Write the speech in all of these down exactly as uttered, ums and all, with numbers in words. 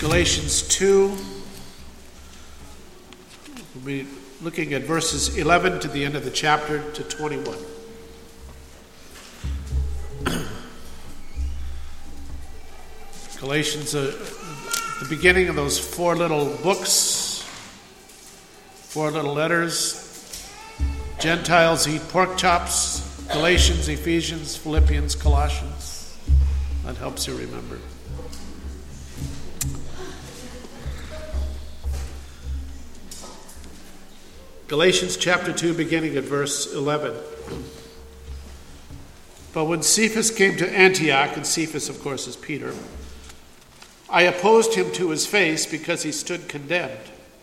Galatians two. We'll be looking at verses eleven to the end of the chapter to twenty-one. Galatians, uh, the beginning of those four little books, four little letters. Gentiles eat pork chops. Galatians, Ephesians, Philippians, Colossians. That helps you remember. Galatians chapter two, beginning at verse eleven. But when Cephas came to Antioch, and Cephas, of course, is Peter, I opposed him to his face because he stood condemned.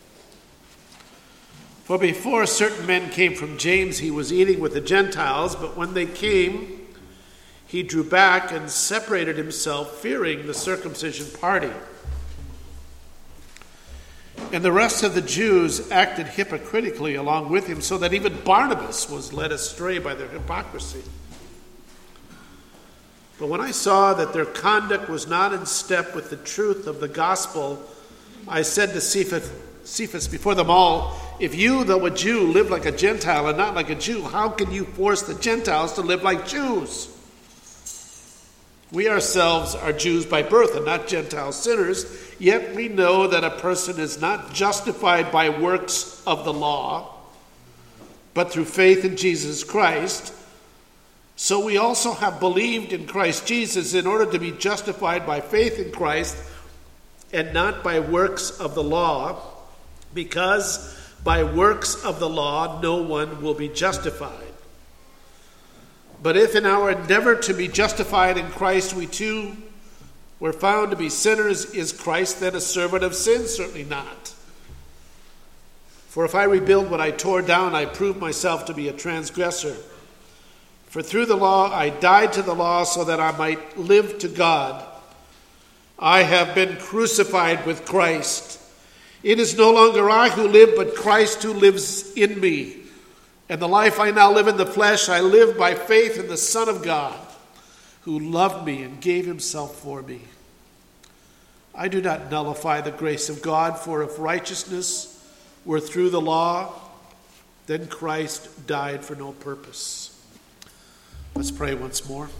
For before certain men came from James, he was eating with the Gentiles, but when they came, he drew back and separated himself, fearing the circumcision party. And the rest of the Jews acted hypocritically along with him, so that even Barnabas was led astray by their hypocrisy. But when I saw that their conduct was not in step with the truth of the gospel, I said to Cephas, Cephas before them all, if you, though a Jew, live like a Gentile and not like a Jew, how can you force the Gentiles to live like Jews? We ourselves are Jews by birth and not Gentile sinners, yet we know that a person is not justified by works of the law, but through faith in Jesus Christ. So we also have believed in Christ Jesus in order to be justified by faith in Christ and not by works of the law, because by works of the law no one will be justified. But if in our endeavor to be justified in Christ we too were found to be sinners, is Christ then a servant of sin? Certainly not. For if I rebuild what I tore down, I prove myself to be a transgressor. For through the law I died to the law so that I might live to God. I have been crucified with Christ. It is no longer I who live, but Christ who lives in me. And the life I now live in the flesh, I live by faith in the Son of God, who loved me and gave himself for me. I do not nullify the grace of God, for if righteousness were through the law, then Christ died for no purpose. Let's pray once more.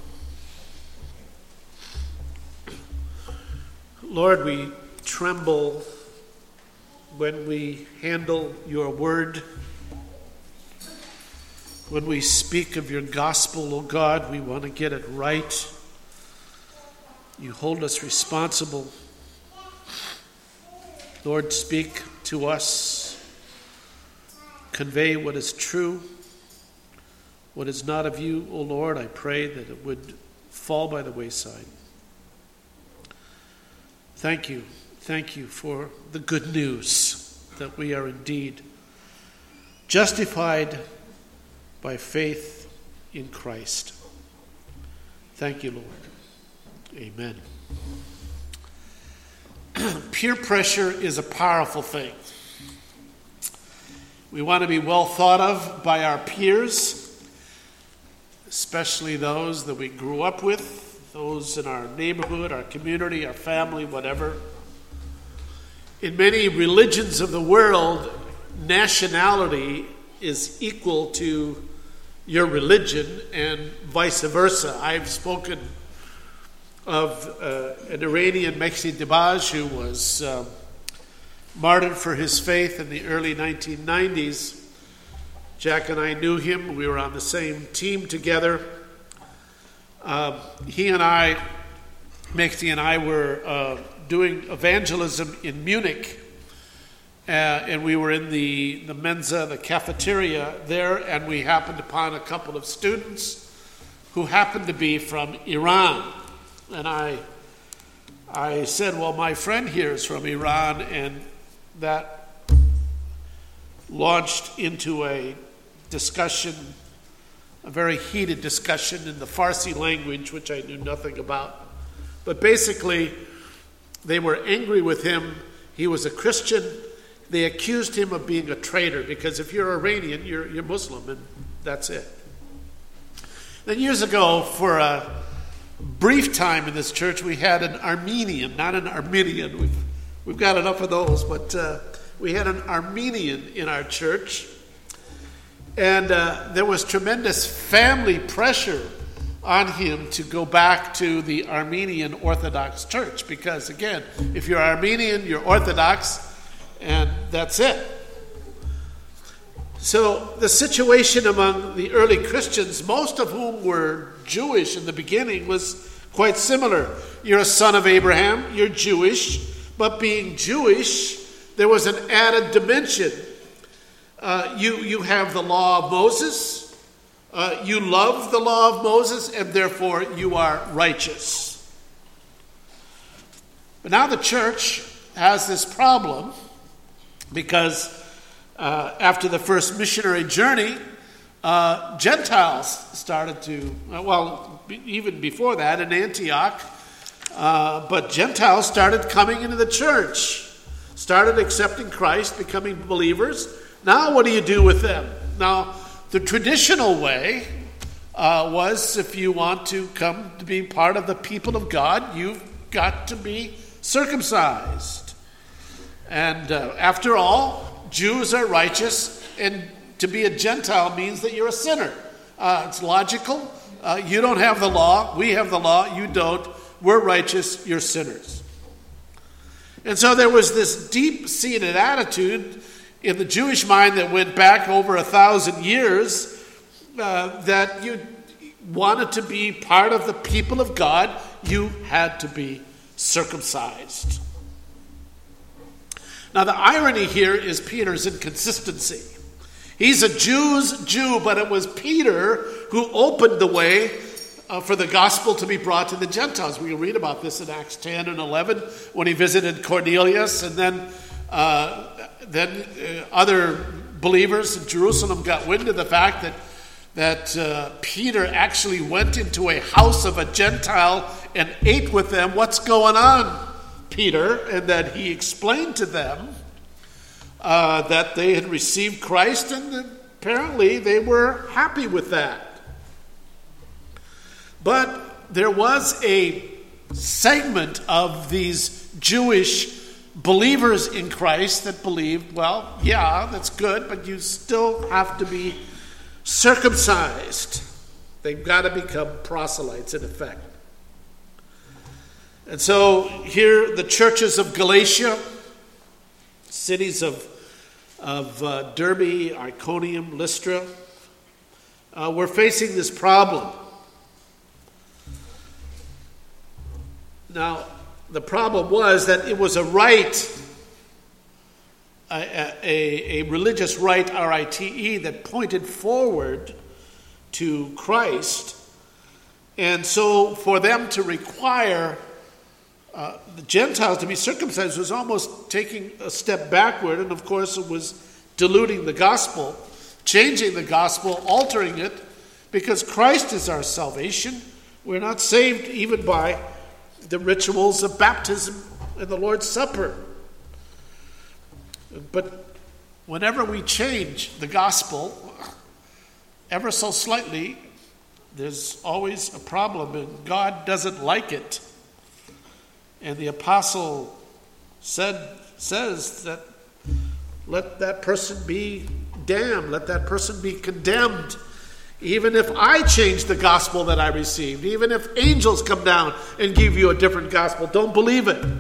Lord, we tremble when we handle your word. When we speak of your gospel, oh God, we want to get it right. You hold us responsible. Lord, speak to us. Convey what is true. What is not of you, O Lord, I pray that it would fall by the wayside. Thank you. Thank you for the good news that we are indeed justified by faith in Christ. Thank you, Lord. Amen. Peer pressure is a powerful thing. We want to be well thought of by our peers, especially those that we grew up with, those in our neighborhood, our community, our family, whatever. In many religions of the world, nationality is equal to your religion and vice versa. I've spoken of uh, an Iranian, Mehdi Dibaj, who was uh, martyred for his faith in the early nineteen nineties. Jack and I knew him. We were on the same team together. Uh, he and I, Mehdi and I, were uh, doing evangelism in Munich. Uh, and we were in the, the Mensa, the cafeteria there, and we happened upon a couple of students who happened to be from Iran. And I, I said, well, my friend here is from Iran, and that launched into a discussion, a very heated discussion in the Farsi language, which I knew nothing about. But basically, they were angry with him. He was a Christian. They accused him of being a traitor, because if you're Iranian, you're, you're Muslim, and that's it. Then years ago, for a brief time in this church, we had an Armenian, not an Armenian. We've We've got enough of those, but uh, we had an Armenian in our church, and uh, there was tremendous family pressure on him to go back to the Armenian Orthodox Church because, again, if you're Armenian, you're Orthodox, and that's it. So the situation among the early Christians, most of whom were Jewish in the beginning, was quite similar. You're a son of Abraham, you're Jewish, but being Jewish, there was an added dimension. Uh, you, you have the law of Moses. Uh, you love the law of Moses, and therefore you are righteous. But now the church has this problem because uh, after the first missionary journey, uh, Gentiles started to, uh, well, even before that in Antioch, uh, but Gentiles started coming into the church, started accepting Christ, becoming believers. Now what do you do with them? Now, the traditional way uh, was if you want to come to be part of the people of God, you've got to be circumcised. And uh, after all, Jews are righteous, and to be a Gentile means that you're a sinner. Uh, it's logical. Uh, you don't have the law. We have the law. You don't. We're righteous. You're sinners. And so there was this deep-seated attitude in the Jewish mind that went back over a thousand years, uh, that you wanted to be part of the people of God, you had to be circumcised. Now the irony here is Peter's inconsistency. He's a Jew's Jew, but it was Peter who opened the way uh, for the gospel to be brought to the Gentiles. We can read about this in Acts ten and eleven when he visited Cornelius, and then uh, Then uh, other believers in Jerusalem got wind of the fact that that uh, Peter actually went into a house of a Gentile and ate with them. What's going on, Peter? And that he explained to them uh, that they had received Christ, and apparently they were happy with that. But there was a segment of these Jewish believers in Christ that believed, well, yeah, that's good, but you still have to be circumcised. They've got to become proselytes, in effect. And so here the churches of Galatia, cities of, of uh, Derbe, Iconium, Lystra, uh, were facing this problem. Now, the problem was that it was a rite, a, a, a religious rite, R I T E, that pointed forward to Christ. And so for them to require uh, the Gentiles to be circumcised was almost taking a step backward. And of course it was diluting the gospel, changing the gospel, altering it, because Christ is our salvation. We're not saved even by the rituals of baptism and the Lord's Supper. But whenever we change the gospel ever so slightly, there's always a problem, and God doesn't like it. And the apostle said says that let that person be damned, let that person be condemned. Even if I change the gospel that I received, even if angels come down and give you a different gospel, don't believe it.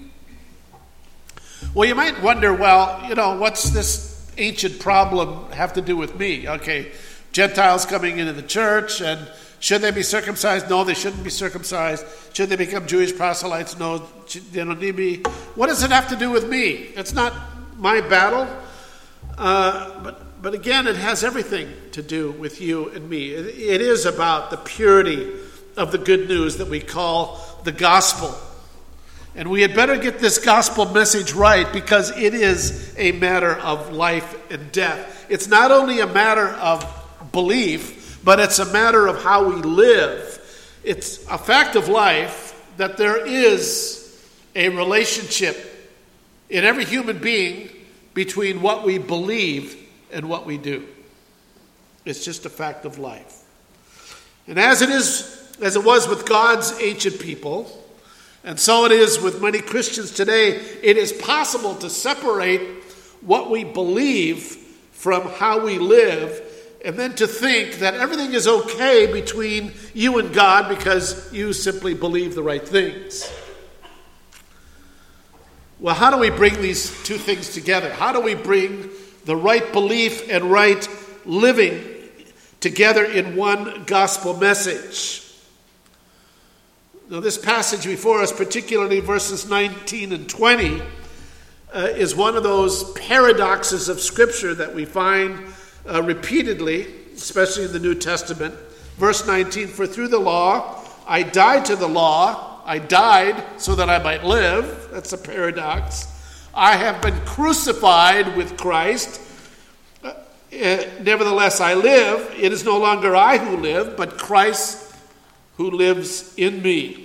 Well, you might wonder, well, you know, what's this ancient problem have to do with me? Okay, Gentiles coming into the church, and should they be circumcised? No, they shouldn't be circumcised. Should they become Jewish proselytes? No, they don't need to be. What does it have to do with me? It's not my battle. Uh, but But again, it has everything to do with you and me. It, it is about the purity of the good news that we call the gospel. And we had better get this gospel message right, because it is a matter of life and death. It's not only a matter of belief, but it's a matter of how we live. It's a fact of life that there is a relationship in every human being between what we believe and what we do. It's just a fact of life. And as it is, as it was with God's ancient people, And so it is with many Christians today. It is possible to separate what we believe from how we live, and then to think that everything is okay between you and God because you simply believe the right things. Well, how do we bring these two things together? How do we bring the right belief and right living together in one gospel message? Now, this passage before us, particularly verses nineteen and twenty, uh, is one of those paradoxes of Scripture that we find uh, repeatedly, especially in the New Testament. Verse nineteen, for through the law I died to the law. I died so that I might live. That's a paradox. I have been crucified with Christ. Uh, uh, nevertheless, I live. It is no longer I who live, but Christ who lives in me.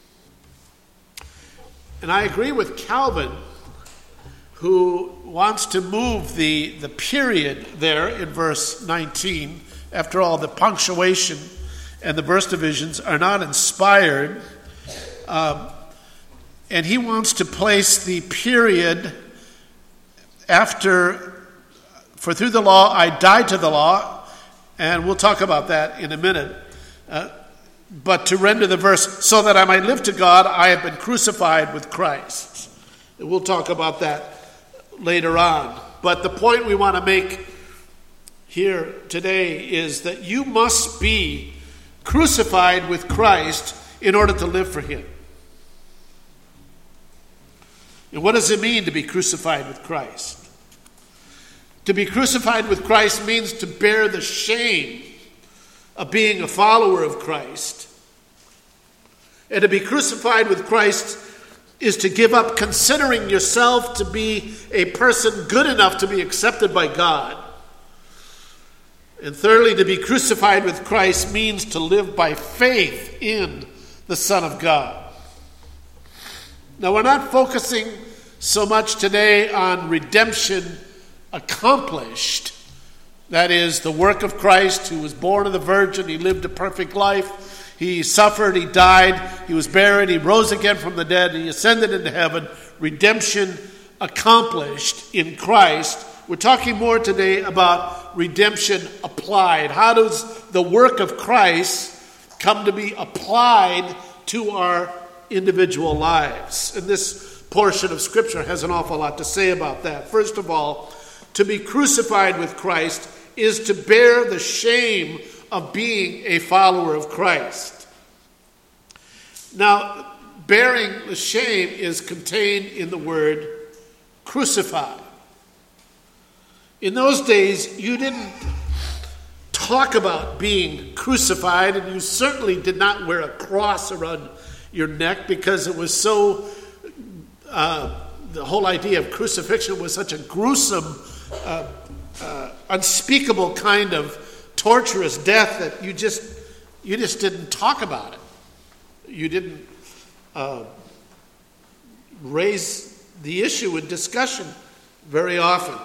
And I agree with Calvin, who wants to move the, the period there in verse nineteen. After all, the punctuation and the verse divisions are not inspired. Um, and he wants to place the period after, for through the law I died to the law, and we'll talk about that in a minute. Uh, but to render the verse, so that I might live to God, I have been crucified with Christ. And we'll talk about that later on. But the point we want to make here today is that you must be crucified with Christ in order to live for him. And what does it mean to be crucified with Christ? To be crucified with Christ means to bear the shame of being a follower of Christ. And to be crucified with Christ is to give up considering yourself to be a person good enough to be accepted by God. And thirdly, to be crucified with Christ means to live by faith in the Son of God. Now, we're not focusing so much today on redemption accomplished. That is, the work of Christ, who was born of the Virgin. He lived a perfect life. He suffered, he died, he was buried, he rose again from the dead, and he ascended into heaven. Redemption accomplished in Christ. We're talking more today about redemption applied. How does the work of Christ come to be applied to our individual lives? And this portion of Scripture has an awful lot to say about that. First of all, to be crucified with Christ is to bear the shame of being a follower of Christ. Now, bearing the shame is contained in the word crucify. In those days, you didn't talk about being crucified, and you certainly did not wear a cross around your neck because it was so, uh, the whole idea of crucifixion was such a gruesome, uh, uh, unspeakable kind of torturous death that you just, you just didn't talk about it. You didn't uh, raise the issue in discussion very often.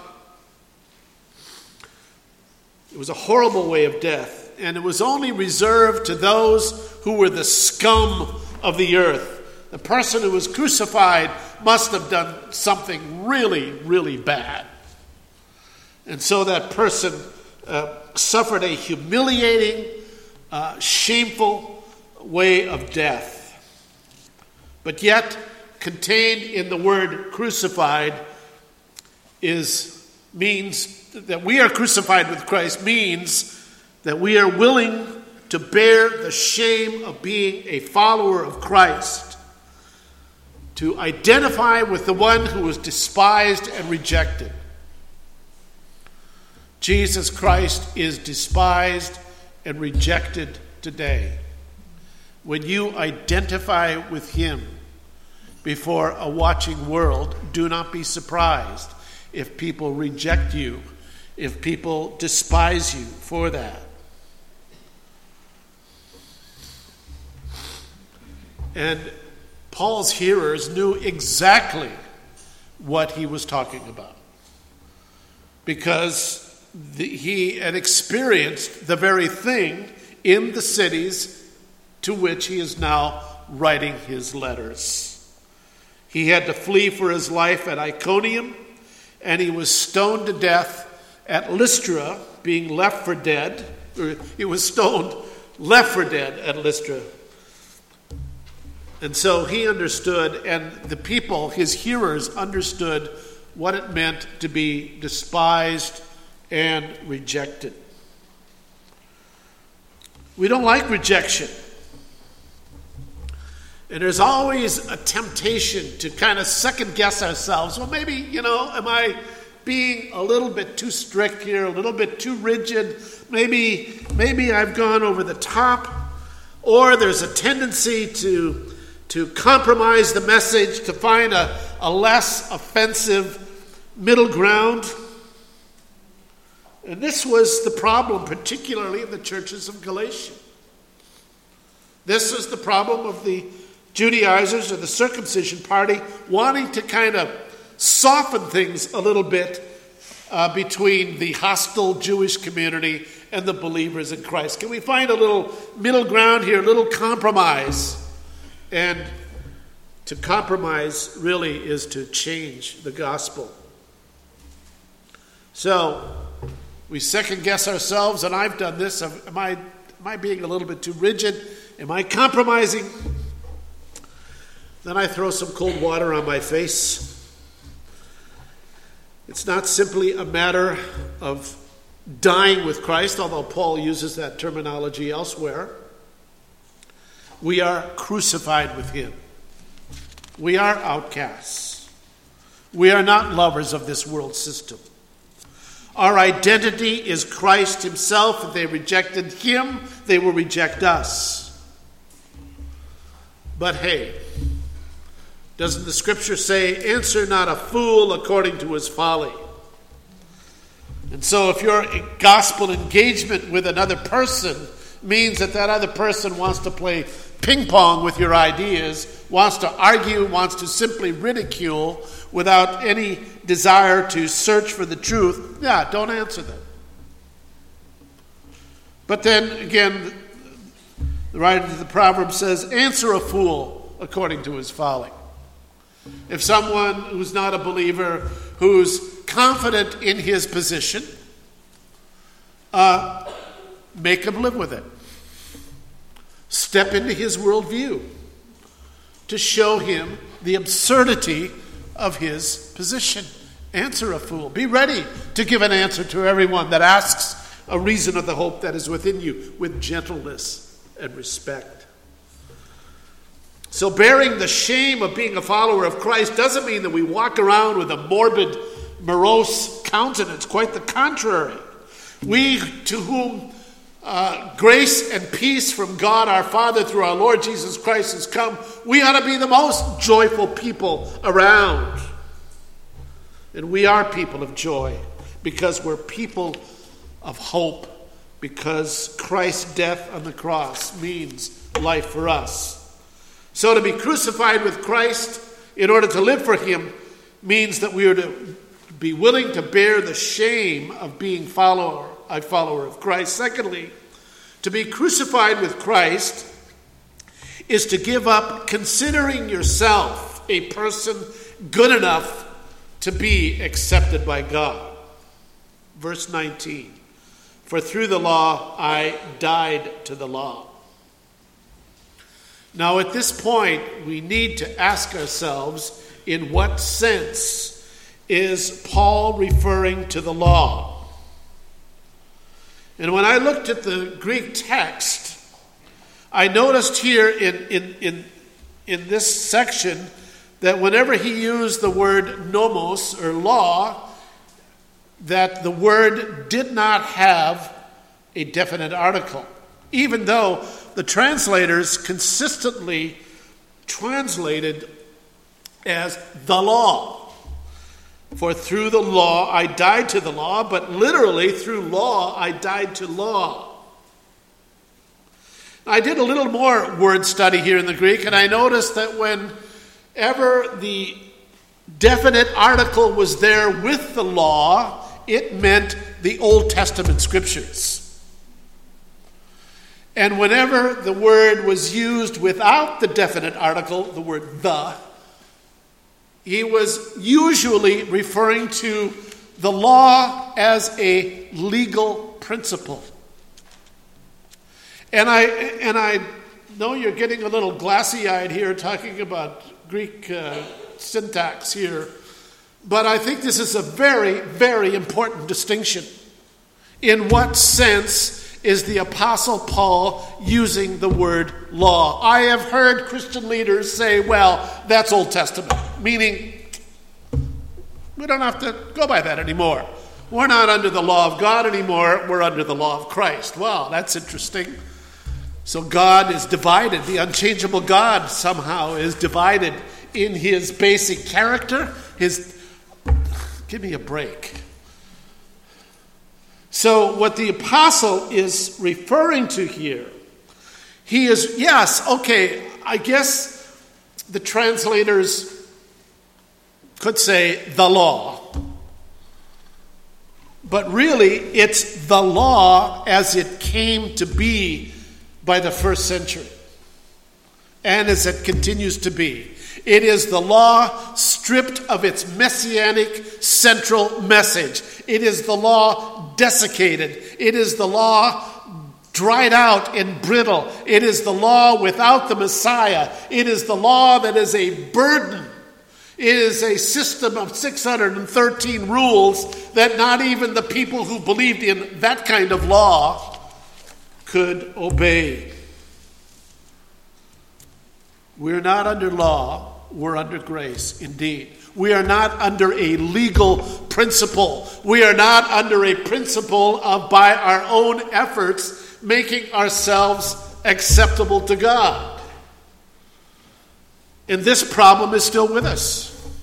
It was a horrible way of death, and it was only reserved to those who were the scum of the earth. The person who was crucified must have done something really, really bad. And so that person uh, suffered a humiliating, uh, shameful way of death. But yet, contained in the word crucified is means that we are crucified with Christ means that we are willing to bear the shame of being a follower of Christ, to identify with the one who was despised and rejected. Jesus Christ is despised and rejected today. When you identify with him before a watching world, do not be surprised if people reject you, if people despise you for that. And Paul's hearers knew exactly what he was talking about, because the, he had experienced the very thing in the cities to which he is now writing his letters. He had to flee for his life at Iconium, and he was stoned to death at Lystra, being left for dead. Or he was stoned, left for dead at Lystra. And so he understood, and the people, his hearers, understood what it meant to be despised and rejected. We don't like rejection. And there's always a temptation to kind of second guess ourselves. Well, maybe, you know, am I being a little bit too strict here, a little bit too rigid? Maybe, maybe I've gone over the top. Or there's a tendency to, to compromise the message, to find a, a less offensive middle ground. And this was the problem, particularly in the churches of Galatia. This was the problem of the Judaizers or the circumcision party wanting to kind of soften things a little bit uh, between the hostile Jewish community and the believers in Christ. Can we find a little middle ground here, a little compromise? And to compromise really is to change the gospel. So we second guess ourselves, and I've done this. Am I, am I being a little bit too rigid? Am I compromising? Then I throw some cold water on my face. It's not simply a matter of dying with Christ, although Paul uses that terminology elsewhere. We are crucified with him. We are outcasts. We are not lovers of this world system. Our identity is Christ himself. If they rejected him, they will reject us. But hey, doesn't the scripture say, answer not a fool according to his folly? And so if your gospel engagement with another person means that that other person wants to play ping pong with your ideas, wants to argue, wants to simply ridicule without any desire to search for the truth, yeah, don't answer them. But then again, the writer of the Proverbs says, answer a fool according to his folly. If someone who's not a believer, who's confident in his position, uh, make him live with it. Step into his worldview to show him the absurdity of his position. Answer a fool. Be ready to give an answer to everyone that asks a reason of the hope that is within you with gentleness and respect. So bearing the shame of being a follower of Christ doesn't mean that we walk around with a morbid, morose countenance. Quite the contrary. We to whom uh, grace and peace from God our Father through our Lord Jesus Christ has come, we ought to be the most joyful people around. And we are people of joy because we're people of hope, because Christ's death on the cross means life for us. So to be crucified with Christ in order to live for him means that we are to be willing to bear the shame of being follower, a follower of Christ. Secondly, to be crucified with Christ is to give up considering yourself a person good enough to be accepted by God. Verse nineteen, for through the law I died to the law. Now at this point, we need to ask ourselves, in what sense is Paul referring to the law? And when I looked at the Greek text, I noticed here in, in, in, in this section that whenever he used the word nomos, or law, that the word did not have a definite article, even though the translators consistently translated as the law. For through the law I died to the law, but literally through law I died to law. I did a little more word study here in the Greek, and I noticed that whenever the definite article was there with the law, it meant the Old Testament scriptures. And whenever the word was used without the definite article, the word the, he was usually referring to the law as a legal principle. And I and I know you're getting a little glassy-eyed here talking about Greek uh, syntax here, but I think this is a very, very important distinction. In what sense is the Apostle Paul using the word law? I have heard Christian leaders say, well, that's Old Testament, meaning we don't have to go by that anymore. We're not under the law of God anymore, we're under the law of Christ. Wow, that's interesting. So God is divided. The unchangeable God somehow is divided in his basic character. His, give me a break. So what the apostle is referring to here, he is, yes, okay, I guess the translators could say the law. But really, it's the law as it came to be by the first century, and as it continues to be. It is the law stripped of its messianic central message. It is the law desiccated. It is the law dried out and brittle. It is the law without the Messiah. It is the law that is a burden. It is a system of six hundred thirteen rules that not even the people who believed in that kind of law could obey. We're not under law, we're under grace, indeed. We are not under a legal principle. We are not under a principle of, by our own efforts, making ourselves acceptable to God. And this problem is still with us.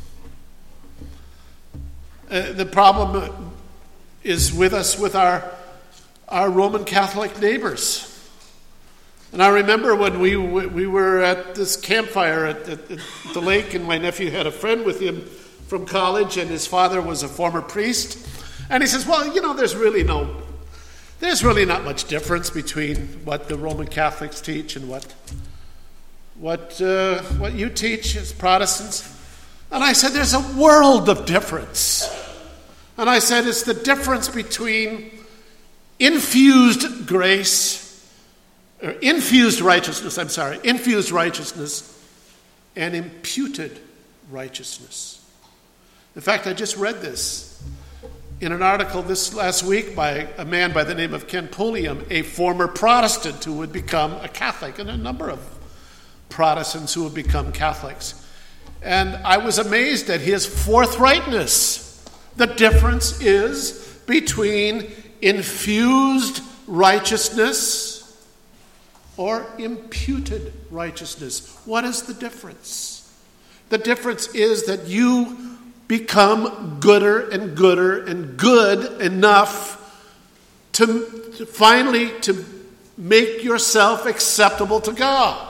Uh, the problem is with us with our, our Roman Catholic neighbors. And I remember when we we were at this campfire at, at, at the lake, and my nephew had a friend with him from college, and his father was a former priest. And he says, well, you know, there's really no, there's really not much difference between what the Roman Catholics teach and what what uh, what you teach as Protestants. And I said, there's a world of difference. And I said, it's the difference between infused grace, or infused righteousness, I'm sorry, infused righteousness and imputed righteousness. In fact, I just read this in an article this last week by a man by the name of Ken Pulliam, a former Protestant who would become a Catholic, and a number of Protestants who have become Catholics. And I was amazed at his forthrightness. The difference is between infused righteousness or imputed righteousness. What is the difference? The difference is that you become gooder and gooder and good enough to, to finally to make yourself acceptable to God.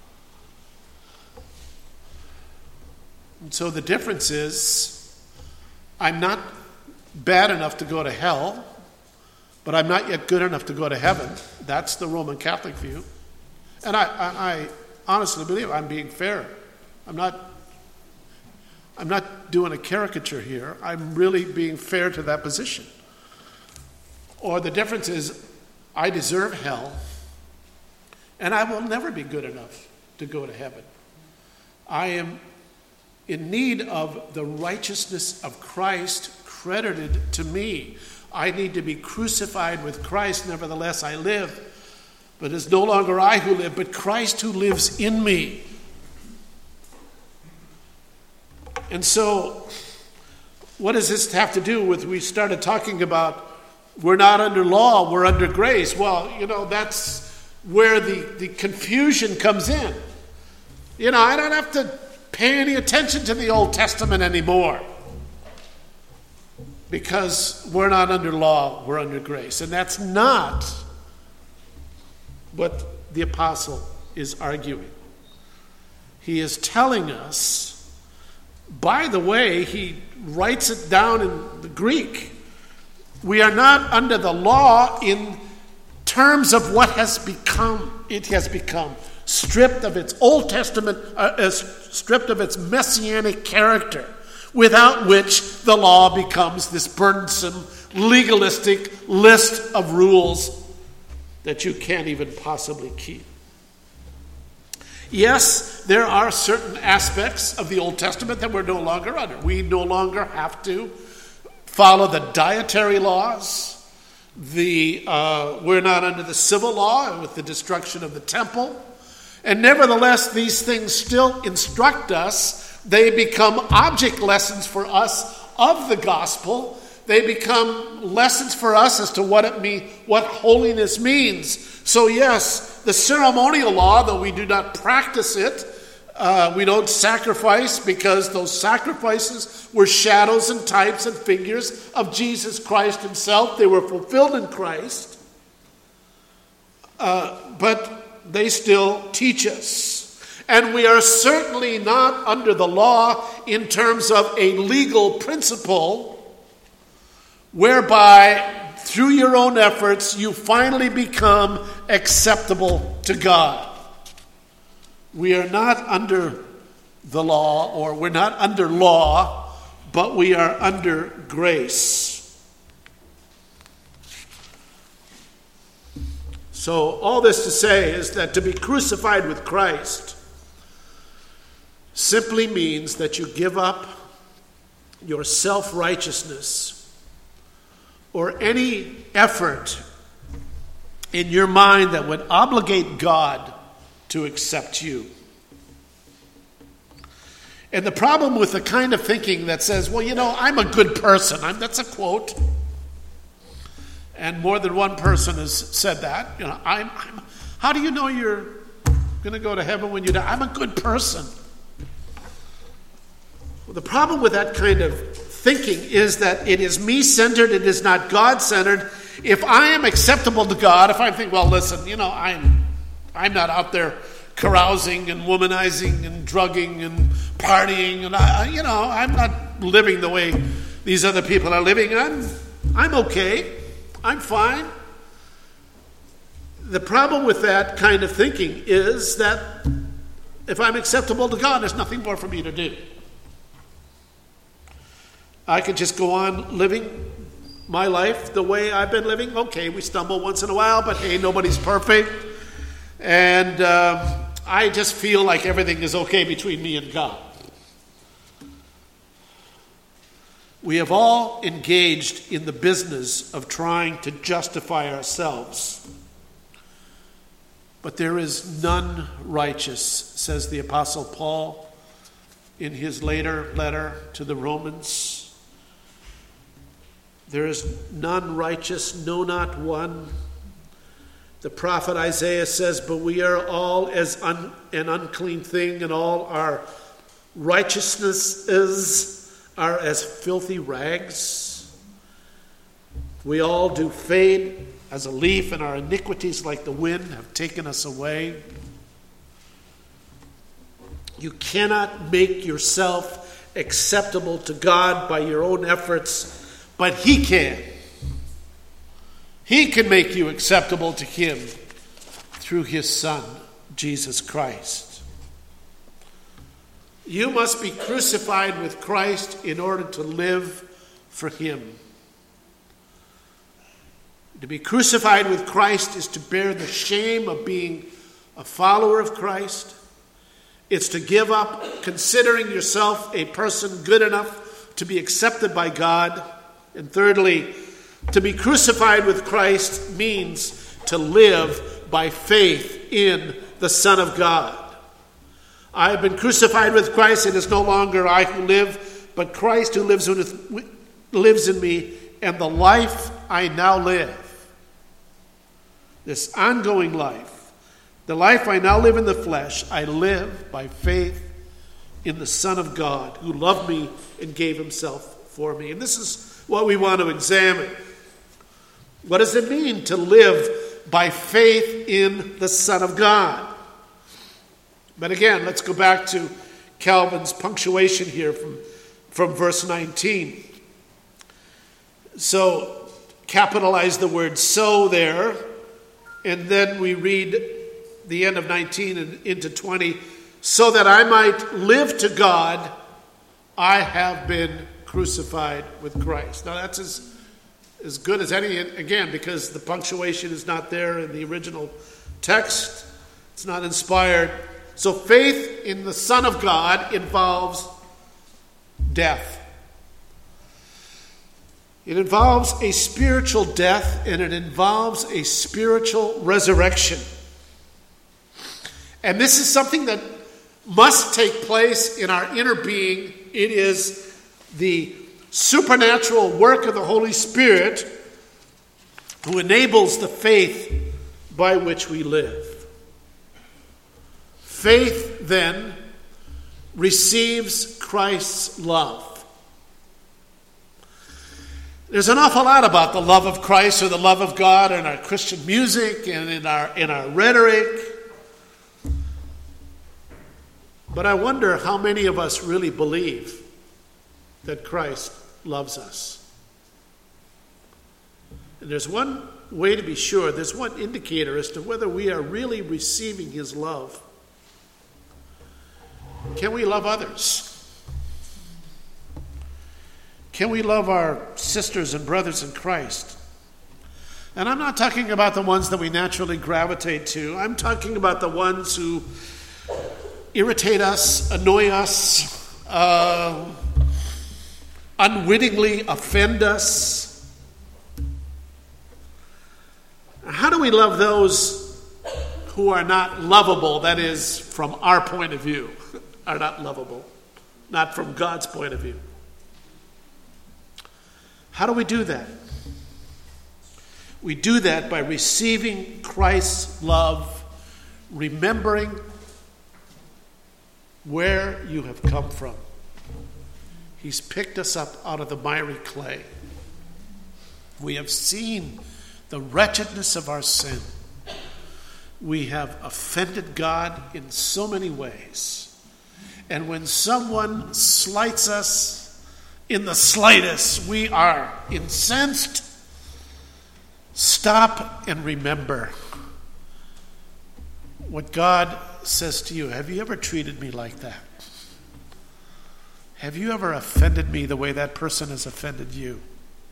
And so the difference is, I'm not bad enough to go to hell, but I'm not yet good enough to go to heaven. That's the Roman Catholic view. And I, I, I honestly believe I'm being fair. I'm not, I'm not doing a caricature here. I'm really being fair to that position. Or the difference is, I deserve hell, and I will never be good enough to go to heaven. I am in need of the righteousness of Christ credited to me. I need to be crucified with Christ, nevertheless I live. But it's no longer I who live, but Christ who lives in me. And so, what does this have to do with, we started talking about, we're not under law, we're under grace. Well, you know, that's where the, the confusion comes in. You know, I don't have to pay any attention to the Old Testament anymore, because we're not under law, we're under grace. And that's not what the apostle is arguing. He is telling us, by the way, he writes it down in the Greek, we are not under the law in terms of what has become, it has become stripped of its Old Testament, uh, uh, stripped of its messianic character, without which the law becomes this burdensome, legalistic list of rules that you can't even possibly keep. Yes, there are certain aspects of the Old Testament that we're no longer under. We no longer have to follow the dietary laws. The uh, we're not under the civil law with the destruction of the temple. And nevertheless, these things still instruct us. They become object lessons for us of the gospel. They become lessons for us as to what it mean, what holiness means. So yes, the ceremonial law, though we do not practice it, uh, we don't sacrifice, because those sacrifices were shadows and types and figures of Jesus Christ himself. They were fulfilled in Christ. Uh, but they still teach us. And we are certainly not under the law in terms of a legal principle whereby through your own efforts you finally become acceptable to God. We are not under the law, or we're not under law, but we are under grace. So all this to say is that to be crucified with Christ simply means that you give up your self-righteousness or any effort in your mind that would obligate God to accept you. And the problem with the kind of thinking that says, well, you know, I'm a good person. I'm, that's a quote. And more than one person has said that. You know, I'm, I'm, how do you know you're going to go to heaven when you die? I'm a good person. Well, the problem with that kind of thinking is that it is me-centered, it is not God-centered. If I am acceptable to God, if I think, well, listen, you know, I'm I'm not out there carousing and womanizing and drugging and partying, and I, you know, I'm not living the way these other people are living. I'm I'm okay. I'm fine. The problem with that kind of thinking is that if I'm acceptable to God, there's nothing more for me to do. I could just go on living my life the way I've been living. Okay, we stumble once in a while, but hey, nobody's perfect. And uh, I just feel like everything is okay between me and God. We have all engaged in the business of trying to justify ourselves. But there is none righteous, says the Apostle Paul in his later letter to the Romans. There is none righteous, no, not one. The prophet Isaiah says, but we are all as un, an unclean thing, and all our righteousnesses are as filthy rags. We all do fade as a leaf, and our iniquities like the wind have taken us away. You cannot make yourself acceptable to God by your own efforts, but He can. He can make you acceptable to Him through His Son, Jesus Christ. You must be crucified with Christ in order to live for Him. To be crucified with Christ is to bear the shame of being a follower of Christ. It's to give up considering yourself a person good enough to be accepted by God. And thirdly, to be crucified with Christ means to live by faith in the Son of God. I have been crucified with Christ. It is no longer I who live, but Christ who lives in, lives in me, and the life I now live, this ongoing life, the life I now live in the flesh, I live by faith in the Son of God who loved me and gave Himself for me. And this is what we want to examine. What does it mean to live by faith in the Son of God? But again, let's go back to Calvin's punctuation here from, from verse nineteen. So, capitalize the word so there. And then we read the end of nineteen and into twenty. So that I might live to God, I have been crucified with Christ. Now that's as, as good as any, again, because the punctuation is not there in the original text. It's not inspired. So faith in the Son of God involves death. It involves a spiritual death, and it involves a spiritual resurrection. And this is something that must take place in our inner being. It is the supernatural work of the Holy Spirit who enables the faith by which we live. Faith, then, receives Christ's love. There's an awful lot about the love of Christ or the love of God in our Christian music and in our in our rhetoric. But I wonder how many of us really believe that Christ loves us. And there's one way to be sure, there's one indicator as to whether we are really receiving his love. Can we love others? Can we love our sisters and brothers in Christ? And I'm not talking about the ones that we naturally gravitate to. I'm talking about the ones who irritate us, annoy us, uh, unwittingly offend us. How do we love those who are not lovable, that is, from our point of view, are not lovable, not from God's point of view? How do we do that? We do that by receiving Christ's love, remembering where you have come from. He's picked us up out of the miry clay. We have seen the wretchedness of our sin. We have offended God in so many ways. And when someone slights us in the slightest, we are incensed. Stop and remember what God says to you. Have you ever treated me like that? Have you ever offended me the way that person has offended you?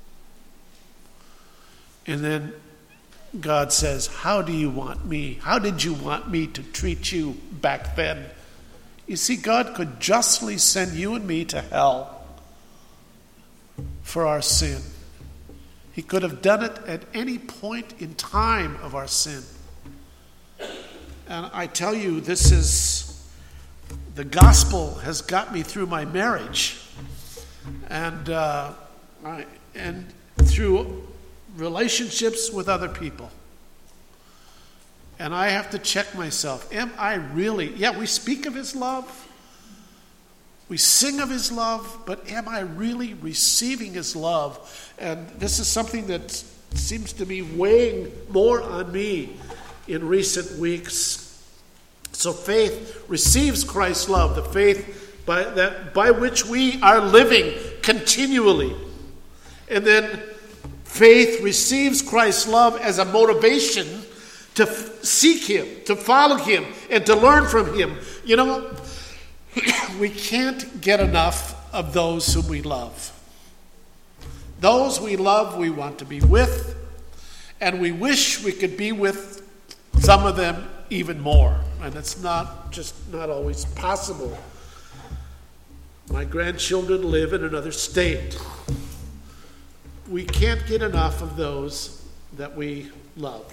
And then God says, how do you want me? How did you want me to treat you back then? You see, God could justly send you and me to hell for our sin. He could have done it at any point in time of our sin. And I tell you, this is, the gospel has got me through my marriage, and uh, I, and through relationships with other people. And I have to check myself. Am I really, yeah, we speak of his love, we sing of his love, but am I really receiving his love? And this is something that seems to be weighing more on me in recent weeks. So faith receives Christ's love, the faith by that by which we are living continually. And then faith receives Christ's love as a motivation to f- seek him, to follow him, and to learn from him. You know, we can't get enough of those whom we love. Those we love, we want to be with, and we wish we could be with some of them even more. And it's not just not always possible. My grandchildren live in another state. We can't get enough of those that we love.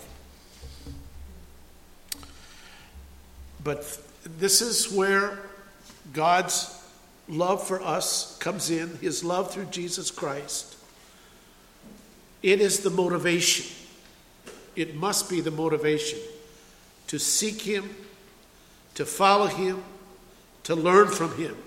But this is where God's love for us comes in, his love through Jesus Christ. It is the motivation. It must be the motivation to seek him, to follow him, to learn from him.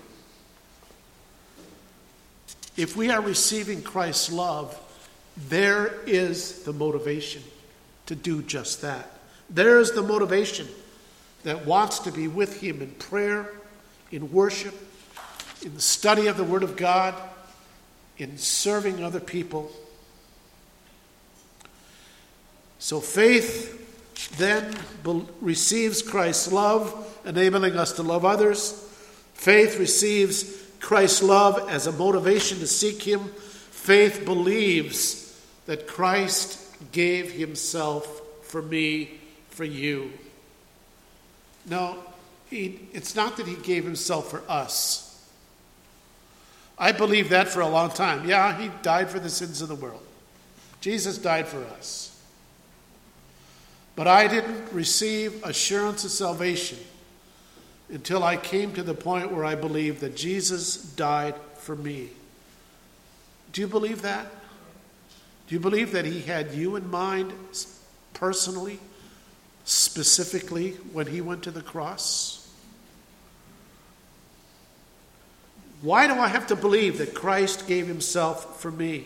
If we are receiving Christ's love, there is the motivation to do just that. There is the motivation that wants to be with him in prayer, in worship, in the study of the Word of God, in serving other people. So faith then be- receives Christ's love, enabling us to love others. Faith receives Christ's love as a motivation to seek him. Faith believes that Christ gave himself for me, for you. No, he, it's not that he gave himself for us. I believed that for a long time. Yeah, he died for the sins of the world. Jesus died for us. But I didn't receive assurance of salvation until I came to the point where I believed that Jesus died for me. Do you believe that? Do you believe that he had you in mind personally, specifically, when he went to the cross? Why do I have to believe that Christ gave himself for me?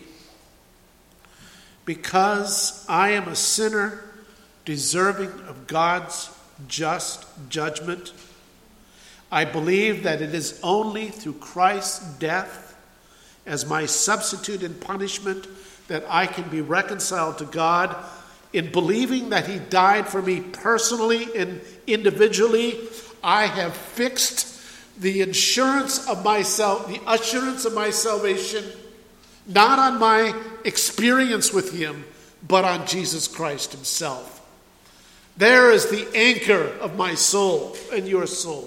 Because I am a sinner deserving of God's just judgment. I believe that it is only through Christ's death as my substitute in punishment that I can be reconciled to God. In believing that he died for me personally and individually, I have fixed the insurance of myself, the assurance of my salvation, not on my experience with him, but on Jesus Christ himself. There is the anchor of my soul and your soul.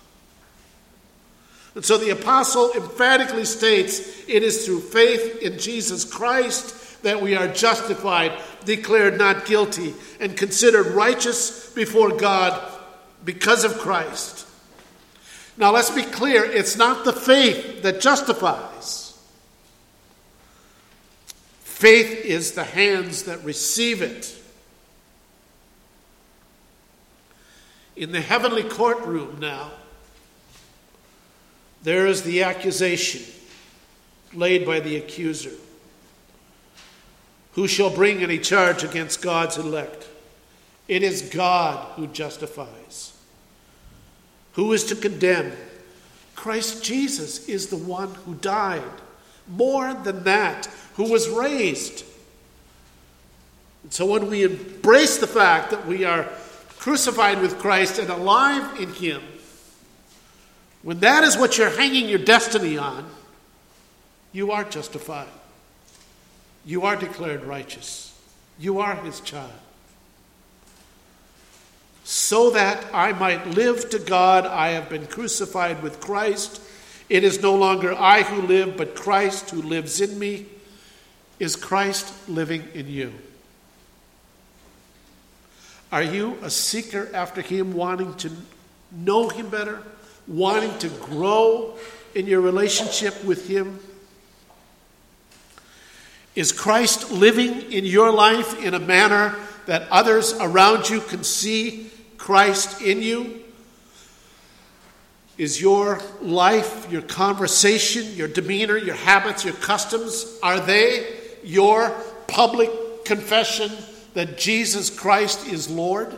And so the apostle emphatically states, it is through faith in Jesus Christ that we are justified, declared not guilty, and considered righteous before God because of Christ. Now let's be clear, it's not the faith that justifies. Faith is the hands that receive it. In the heavenly courtroom now, there is the accusation laid by the accuser. Who shall bring any charge against God's elect? It is God who justifies. Who is to condemn? Christ Jesus is the one who died. More than that, who was raised. And so when we embrace the fact that we are crucified with Christ and alive in him, when that is what you're hanging your destiny on, you are justified. You are declared righteous. You are his child. So that I might live to God, I have been crucified with Christ. It is no longer I who live, but Christ who lives in me. Is Christ living in you? Are you a seeker after him, wanting to know him better, wanting to grow in your relationship with him? Is Christ living in your life in a manner that others around you can see Christ in you? Is your life, your conversation, your demeanor, your habits, your customs, are they your public confession that Jesus Christ is Lord?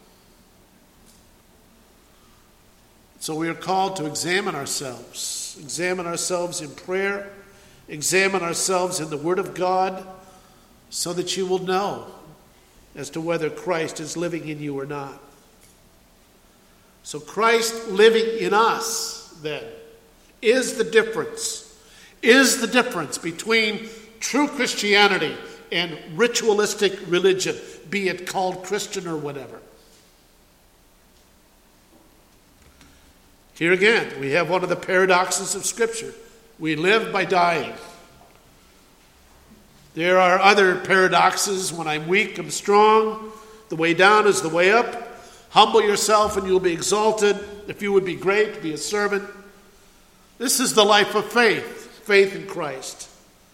So we are called to examine ourselves, examine ourselves in prayer, examine ourselves in the Word of God, so that you will know as to whether Christ is living in you or not. So Christ living in us, then, is the difference, is the difference between true Christianity and ritualistic religion, be it called Christian or whatever. Here again, we have one of the paradoxes of Scripture. We live by dying. There are other paradoxes. When I'm weak, I'm strong. The way down is the way up. Humble yourself and you'll be exalted. If you would be great, be a servant. This is the life of faith, faith in Christ.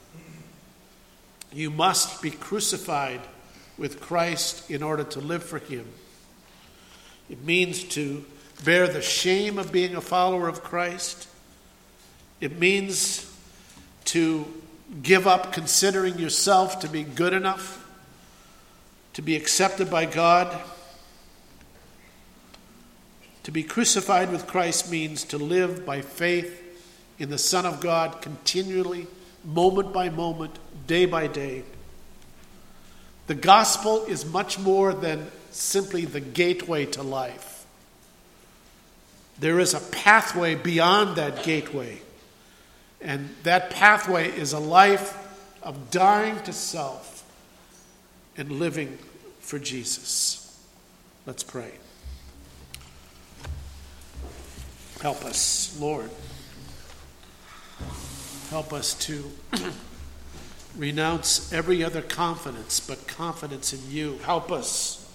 You must be crucified with Christ in order to live for him. It means to bear the shame of being a follower of Christ. It means to give up considering yourself to be good enough to be accepted by God. To be crucified with Christ means to live by faith in the Son of God continually, moment by moment, day by day. The gospel is much more than simply the gateway to life. There is a pathway beyond that gateway. And that pathway is a life of dying to self and living for Jesus. Let's pray. Help us, Lord. Help us to renounce every other confidence but confidence in you. Help us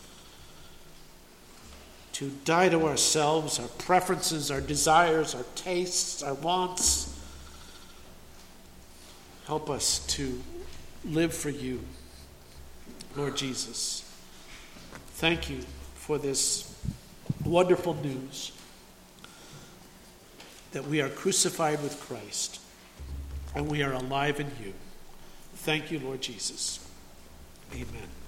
to die to ourselves, our preferences, our desires, our tastes, our wants. Help us to live for you, Lord Jesus. Thank you for this wonderful news that we are crucified with Christ and we are alive in you. Thank you, Lord Jesus. Amen.